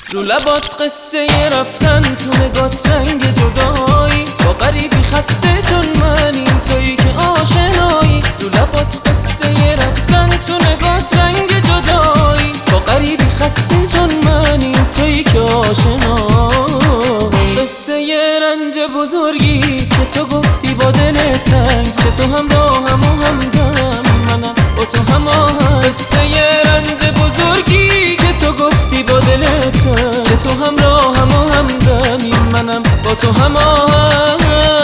رو لبات قصه رفتن تو نگات رنگ جدایی با غریبی خسته چون منی تویی که آشنایی رو لبات قصه رفتن تو نگات رنگ جدایی با غریبی خسته چون منی تویی که آشنایی قصه رنج بزرگی که تو گفتی با دل تنگ که تو همراهم و همدم منم با تو هماهنگ قصه رنج بزرگی که تو گفتی با دل تنگ که تو همراهم و همدمی منم با تو هماهنگ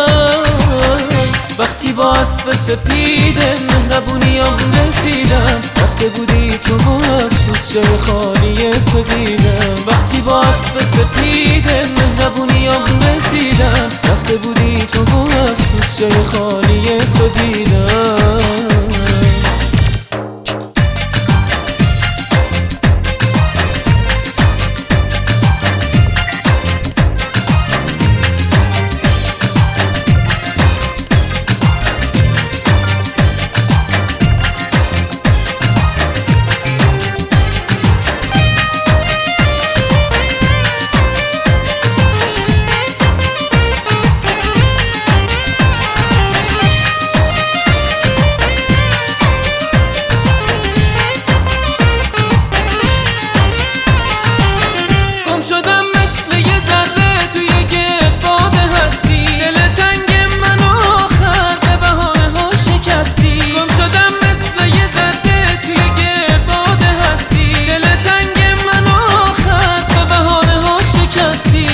وقتی با اسب سپید مهربونیام رسیدم رفته بودی تو افسوس جای خالی تو دیدم وقتی با اسب سپید مهربونیام رسیدم رفته بودی تو افسوس جای خالی تو دیدم شدم مثل یه ذره توی گردباد هستی دل تنگ منو آخر به بهانه ها شکستی گم شدم مثل یه ذره توی گردباد هستی دل تنگ منو آخر به بهانه ها شکستی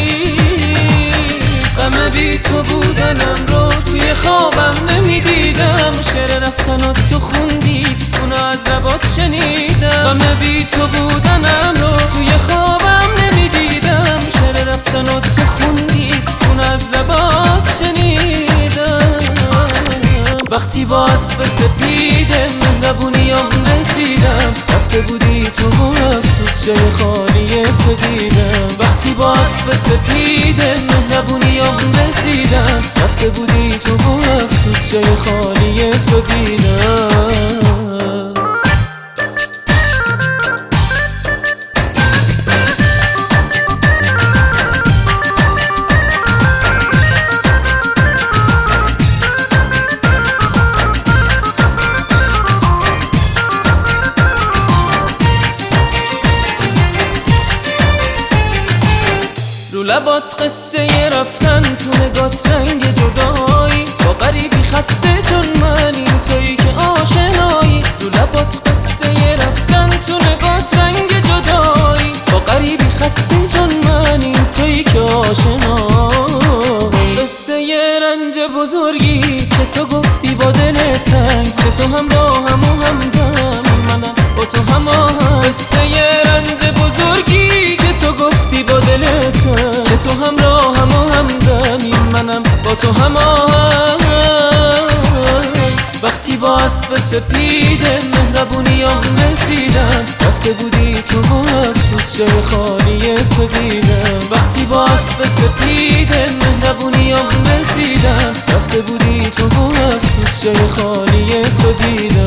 غم بی تو بودنم رو توی خوابم نمیدیدم شعر رفتنات تو خوندی اونو از لبات شنیدم غم بی تو بودنم رو توی خوابم نمیدیدم شعر رفتنات تو خوندی اونو از لبات شنیدم وقتی با اسب سپید مهربونیام رسیدم رفته بودی تو افسوس جای خالی تو دیدم وقتی با اسب سپید مهربونیام رسیدم رفته بودی تو افسوس جای خالی تو دیدم رو لبات قصه رفتن تو نگات رنگ جدایی با غریبی خسته چون منی تویی که آشنایی رو لبات قصه رفتن تو نگات رنگ جدایی با غریبی خسته چون منی تویی که آشنایی قصه رنج بزرگی که تو گفتی با دل تنگ که تو همراهم و همدم منم با تو هماهنگ قصه رنج بزرگی که تو گفتی با دل تنگ که تو همراهم و همدمی منم با تو هماهنگ وقتی با اسب سپید مهربونیام رسیدم رفته بودی تو افسوس جای خالی تو دیدم وقتی با اسب سپید مهربونیام رسیدم رفته بودی تو افسوس جای خالی تو دیدم